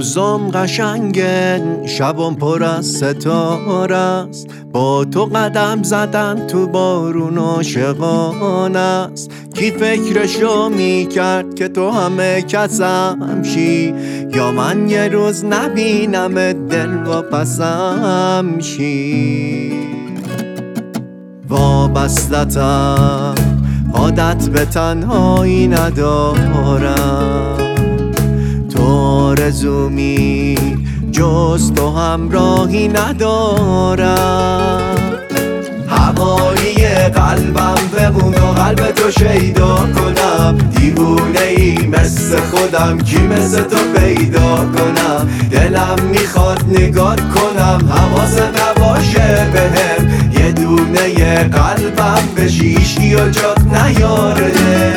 روزم قشنگه شبم پر از ستاره است، با تو قدم زدن تو بارون عاشقانه است. کی فکرشو میکرد که تو همه کسم شی، یا من یه روز نبینم دل و پسم شی. وابستتم عادت به تنهایی ندارم، تو آرزومی جز تو همراهی ندارم. هوایی قلبم بمون و قلب تو شیدا کنم، دیوونه ای مثل خودم کی مثل تو پیدا کنم. دلم میخواد نگات کنم حواست نباشه بهم، یه دونه قلبم به شیشی و جات نیاره.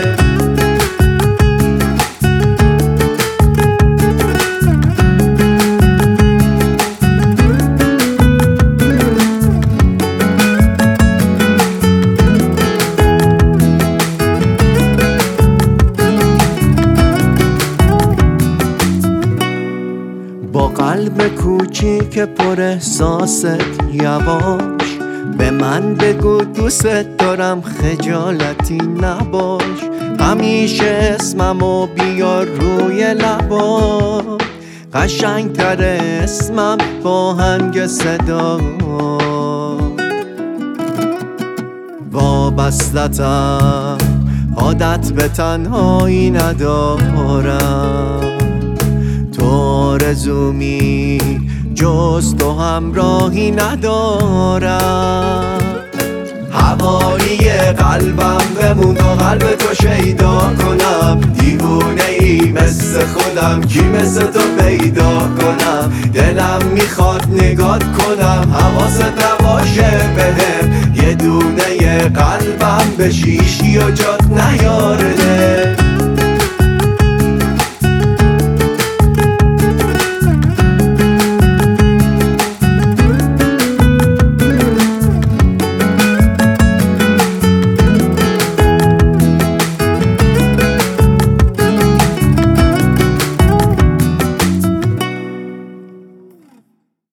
با قلب کوچیک پر احساست یواش به من بگو دوست دارم، خجالتی نباش. همیشه اسممو بیار روی لبا، قشنگتر اسمم با هنگ صدا. وابستتم عادت به تنهایی ندارم، تو آرزومی جز تو همراهی ندارم. هوایی قلبم بمون و قلب تو شیدا کنم، دیوونه ای مثل خودم کی مثل تو پیدا کنم. دلم میخواد نگات کنم حواست نباشه بهم، یه دونه قلبم به شیشی و جات نیاره.